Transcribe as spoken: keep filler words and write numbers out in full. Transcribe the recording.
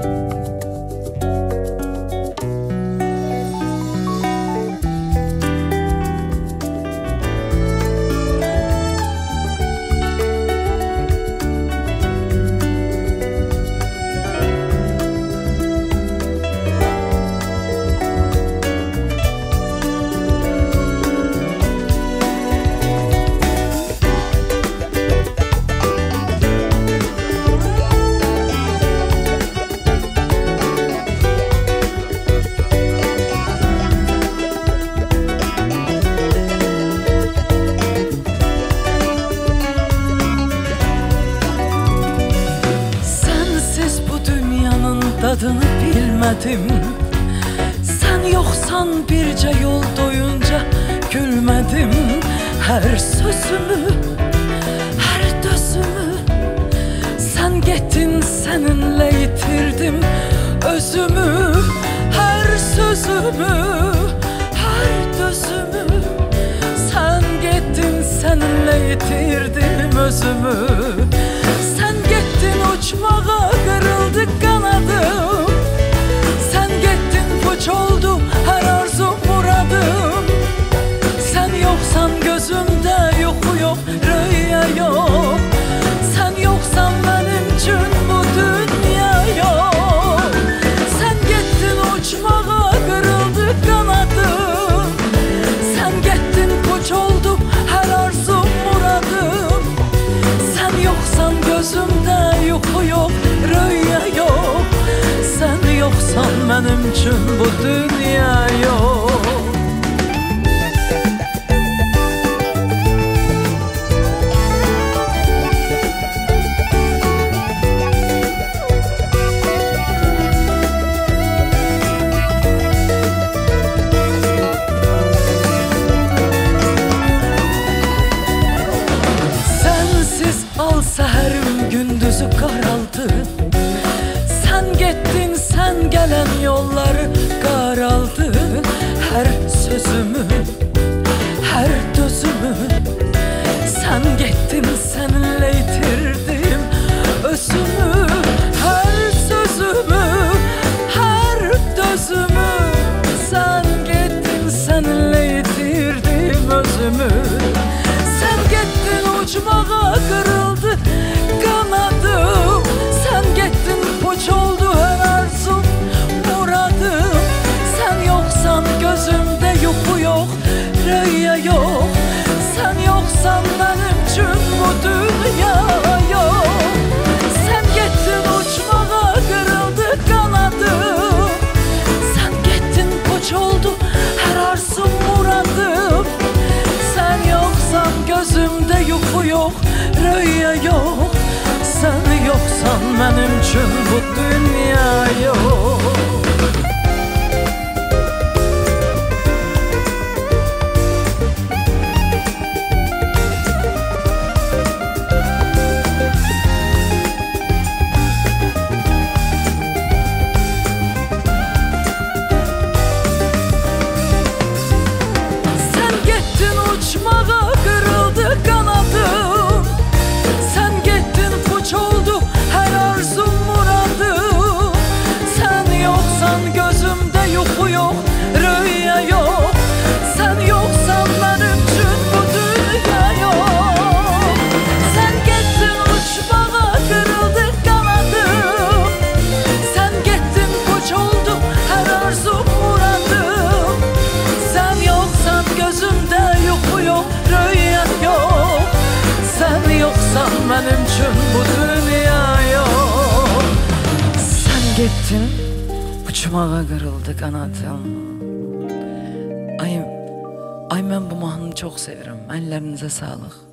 Adını bilmedim. Sen yoksan birce yol doyunca gülmedim. Her sözümü, her dözümü sen gettin, seninle yitirdim özümü. Her sözümü, her dözümü sen gettin, seninle yitirdim özümü. Sen gettin uçmağa, kırıldı kanadım. Sen gettin puç oldu her arzum muradım. Sen yoksan gözümde yoku yok, rüya yok. Sen yoksan benim için bu dünya yok. Sen gettin uçmağa, kırıldı kanadım. Sen gettin puç oldu her arzum muradım. Sen yoksan gözümde yoku yok, rüya yok. Sen yoksan benim için bu dünya yok. Sensiz al seherim gündüzü karaldı. Sen gettin, sen gelen yolları qaraldı. Her sözümü, her dözümü sen gettin, seninle yitirdim özümü. Her sözümü, her dözümü sen gettin, seninle yitirdim özümü. Sen gettin uçmağa, kırıldı kanadım. Sen gettin puç oldu her arzum muradım. Sen yoksan gözümde yoku yok, rüya yok. Sen yoksan benim için bu dünya yok. Sen gettin uçmağa, kırıldı kanadım. Sen gettin puç oldu her arzum muradım. Sen yoksan gözümde yoku yok, rüya yok. Sen yoksan benim için bu dünya yok. Sen gettin uçmağa, kırıldı kanadım. Sen gettin puç oldu her arzum muradım. Sen yoksan gözümde yoku yok, rüya yok. Sen yoksan benim için bu dünya yok. Sen gettin uçmağa, kırıldı kanadım. Sen gettin puç oldu her arzum muradım. Sen yoksan gözümde yoku yok, rüya yok. Sen yoksan benim için bu dünya yok. Sen gittin, uçmağa kırıldı kanadım. Ay, ay ben bu mahnını çok seviyorum. Ellerinize sağlık.